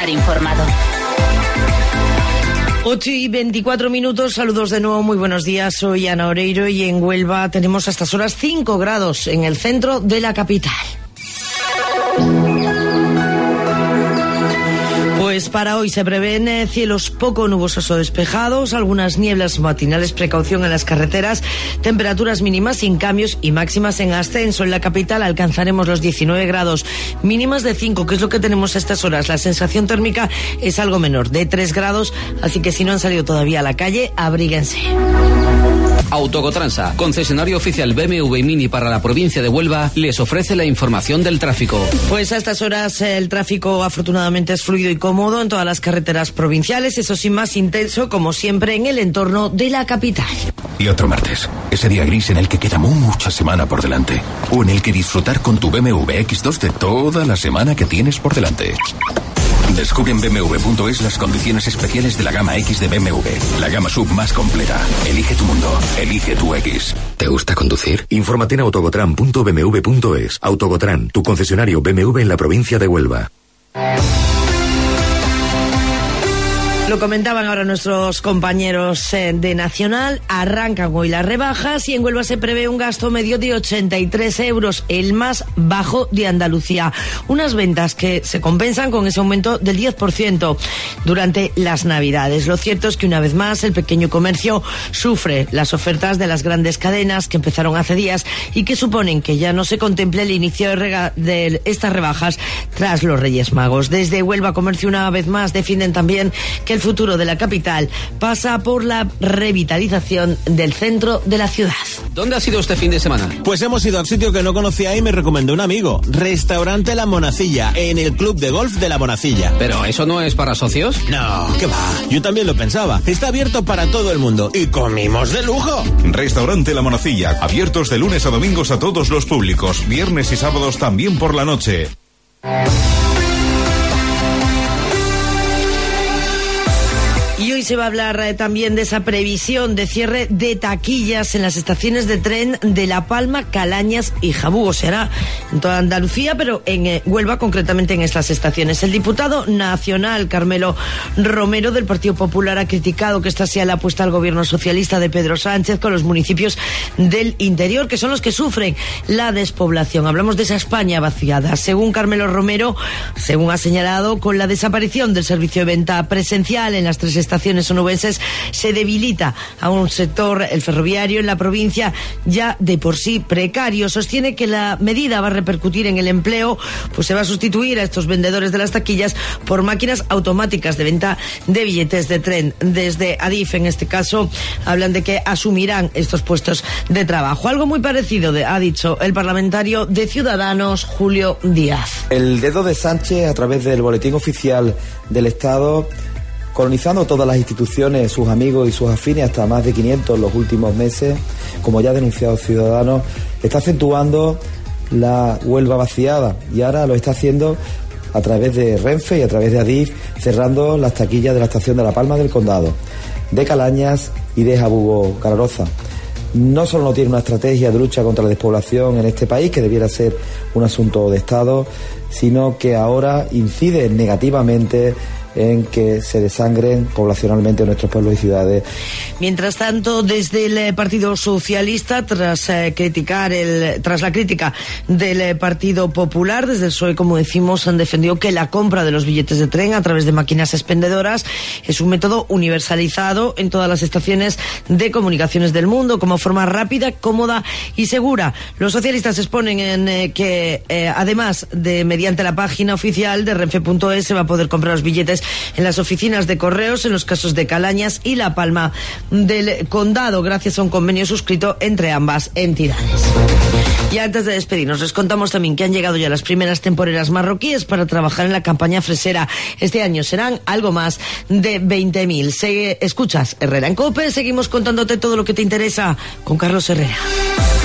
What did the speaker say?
estar informado. 8:24, saludos de nuevo, muy buenos días, soy Ana Oreiro y en Huelva tenemos a estas horas 5 grados en el centro de la capital. Pues para hoy se prevén cielos poco nubosos o despejados, algunas nieblas matinales, precaución en las carreteras, temperaturas mínimas sin cambios y máximas en ascenso. En la capital alcanzaremos los 19 grados, mínimas de 5, que es lo que tenemos a estas horas. La sensación térmica es algo menor, de 3 grados, así que si no han salido todavía a la calle, abríguense. Autocotransa, concesionario oficial BMW y Mini para la provincia de Huelva, les ofrece la información del tráfico. Pues a estas horas el tráfico afortunadamente es fluido y cómodo en todas las carreteras provinciales, eso sí, más intenso como siempre en el entorno de la capital. Y otro martes, ese día gris en el que queda mucha semana por delante, o en el que disfrutar con tu BMW X2 de toda la semana que tienes por delante. Descubre en bmw.es las condiciones especiales de la gama X de BMW, la gama SUV más completa. Elige tu mundo, elige tu X. ¿Te gusta conducir? Infórmate en autogotran.bmw.es. Autogotran, tu concesionario BMW en la provincia de Huelva. Lo comentaban ahora nuestros compañeros de Nacional, arrancan hoy las rebajas y en Huelva se prevé un gasto medio de 83 euros, el más bajo de Andalucía. Unas ventas que se compensan con ese aumento del 10% durante las Navidades. Lo cierto es que una vez más el pequeño comercio sufre las ofertas de las grandes cadenas que empezaron hace días y que suponen que ya no se contemple el inicio de estas rebajas tras los Reyes Magos. Desde Huelva Comercio una vez más defienden también que el futuro de la capital pasa por la revitalización del centro de la ciudad. ¿Dónde has ido este fin de semana? Pues hemos ido a un sitio que no conocía y me recomendó un amigo. Restaurante La Monacilla, en el club de golf de La Monacilla. ¿Pero eso no es para socios? No, ¿qué va? Yo también lo pensaba. Está abierto para todo el mundo y comimos de lujo. Restaurante La Monacilla, abiertos de lunes a domingos a todos los públicos, viernes y sábados también por la noche. Y hoy se va a hablar también de esa previsión de cierre de taquillas en las estaciones de tren de La Palma, Calañas y Jabugo. Será en toda Andalucía, pero en Huelva, concretamente en estas estaciones. El diputado nacional Carmelo Romero del Partido Popular ha criticado que esta sea la apuesta al gobierno socialista de Pedro Sánchez con los municipios del interior, que son los que sufren la despoblación. Hablamos de esa España vaciada. Según Carmelo Romero, según ha señalado, con la desaparición del servicio de venta presencial en las 3 estaciones onubenses se debilita a un sector, el ferroviario, en la provincia ya de por sí precario. Sostiene que la medida va a repercutir en el empleo, pues se va a sustituir a estos vendedores de las taquillas por máquinas automáticas de venta de billetes de tren. Desde Adif, en este caso, hablan de que asumirán estos puestos de trabajo. Algo muy parecido ha dicho el parlamentario de Ciudadanos, Julio Díaz. El dedo de Sánchez, a través del boletín oficial del Estado, colonizando todas las instituciones, sus amigos y sus afines, hasta más de 500 en los últimos meses, como ya ha denunciado Ciudadanos, está acentuando la Huelva vaciada y ahora lo está haciendo a través de Renfe y a través de Adif, cerrando las taquillas de la estación de La Palma del Condado, de Calañas y de Jabugo Gararoza. No solo no tiene una estrategia de lucha contra la despoblación en este país, que debiera ser un asunto de Estado, sino que ahora incide negativamente en que se desangren poblacionalmente nuestros pueblos y ciudades. Mientras tanto, desde el Partido Socialista, tras la crítica del Partido Popular, desde el PSOE, como decimos, han defendido que la compra de los billetes de tren a través de máquinas expendedoras es un método universalizado en todas las estaciones de comunicaciones del mundo, como forma rápida, cómoda y segura. Los socialistas exponen en que, además de mediante la página oficial de renfe.es, se va a poder comprar los billetes en las oficinas de correos en los casos de Calañas y La Palma del Condado, gracias a un convenio suscrito entre ambas entidades. Y antes de despedirnos, les contamos también que han llegado ya las primeras temporeras marroquíes para trabajar en la campaña fresera. Este año serán algo más de 20.000. Escuchas Herrera en COPE, seguimos contándote todo lo que te interesa con Carlos Herrera.